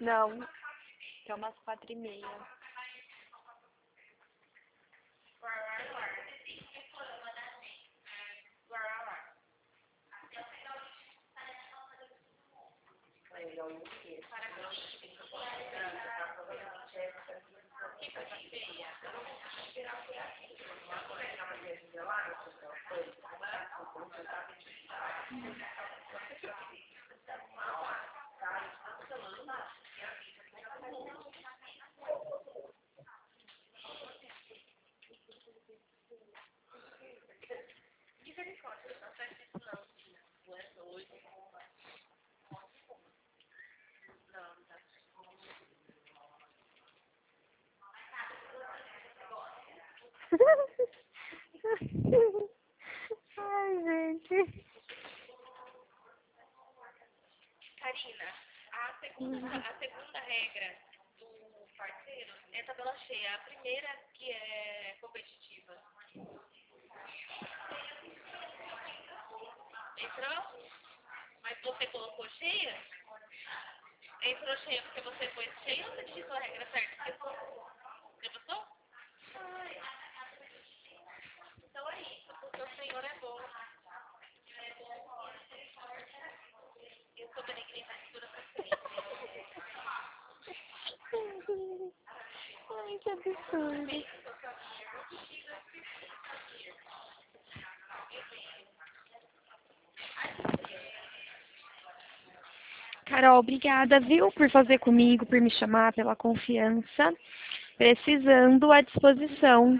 Não, que é umas 4h30. Ai, gente. Karina, a segunda regra do parceiro é tabela cheia. A primeira que é competitiva. Entrou? Mas você colocou cheia? Entrou cheia porque você pôs cheia ou você digitou a regra certa? Você gostou? Então é isso, porque o Senhor é bom. Eu sou benignita de toda Ai, que absurdo. Carol, obrigada, viu, por fazer comigo, por me chamar, pela confiança. Precisando, à disposição.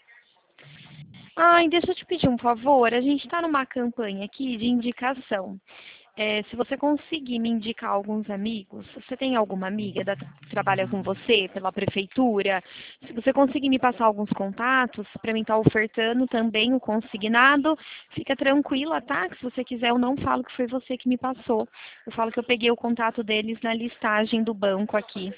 Ai, deixa eu te pedir um favor. A gente está numa campanha aqui de indicação. Se você conseguir me indicar alguns amigos, você tem alguma amiga que trabalha com você pela prefeitura? Se você conseguir me passar alguns contatos para mim estar ofertando também o consignado, fica tranquila, tá? Que se você quiser, eu não falo que foi você que me passou. Eu falo que eu peguei o contato deles na listagem do banco aqui.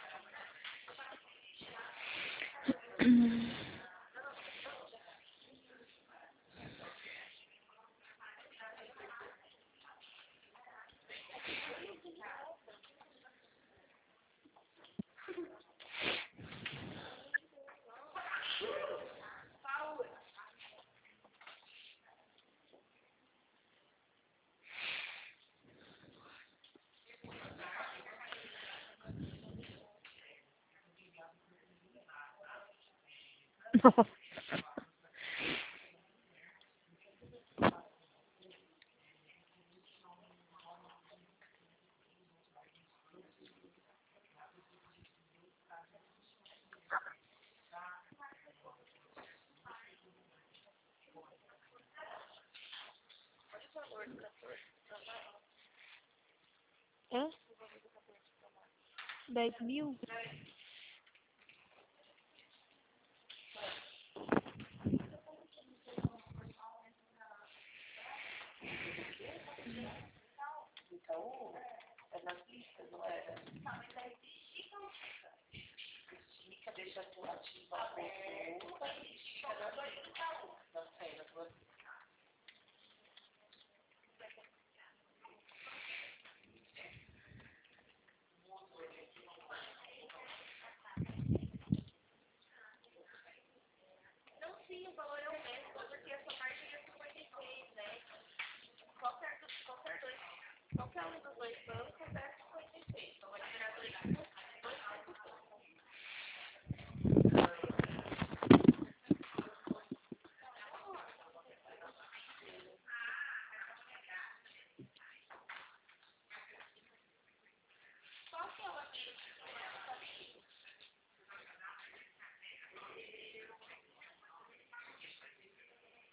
Nossa. É? 10.000? deixa tu ativa a consulta e fica dando aí.